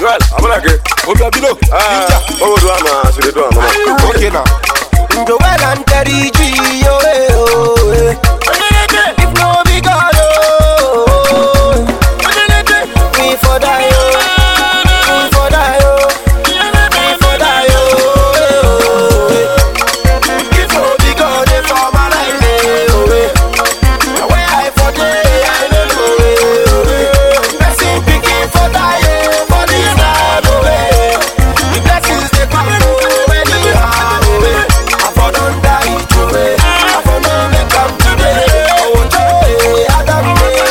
Well, I'm like it. Obiabino. What would I do? Should I do? Okay now. Joel and Terry G, oh, if no be God, oh, me for die, oh, me for die, oh, me for die, oh, if no be God, for my life, oh, where I for day, I don't know, blessing picking for die, for this life, oh, the blessings they come when you have, oh, I for don't die, oh, I for don't make up today, oh, Adam,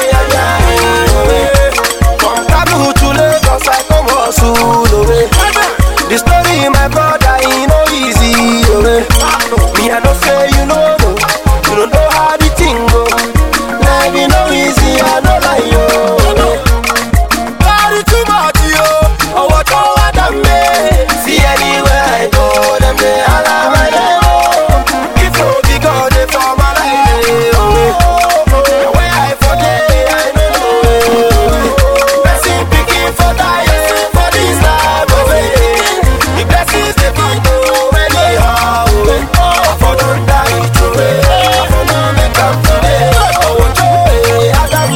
from Kanu to Lagos, I come hustle, oh, the story in my brother, he no easy, oh, me I don't say you know how the thing go, life you know easy, I know like you, body too much, yo, oh, what Adam made, see anywhere I go, them they all have my name, oh, if no be God, they for my life, oh, where I for day, I don't know, blessing picking for die, for this life, oh, the blessings they come to when they are, I for don't die, I for don't make up today, oh, Adam,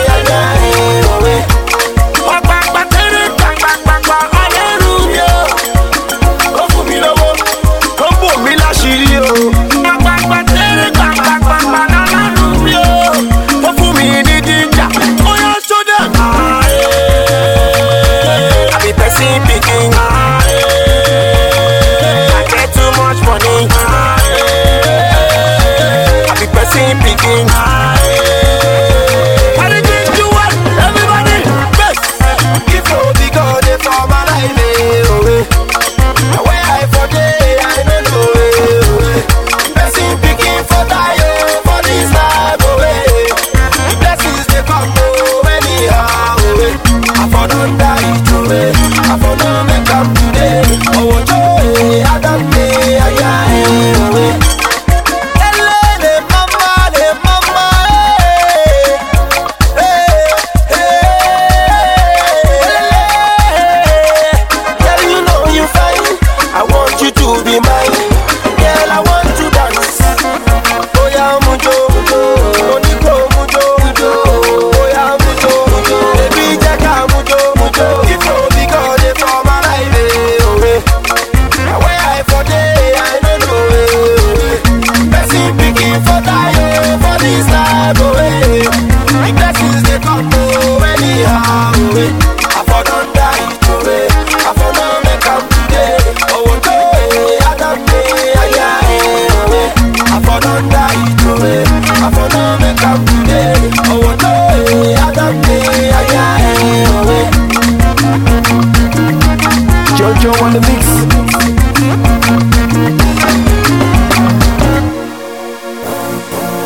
Jojo on the mix.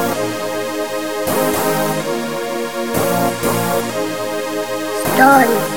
Story.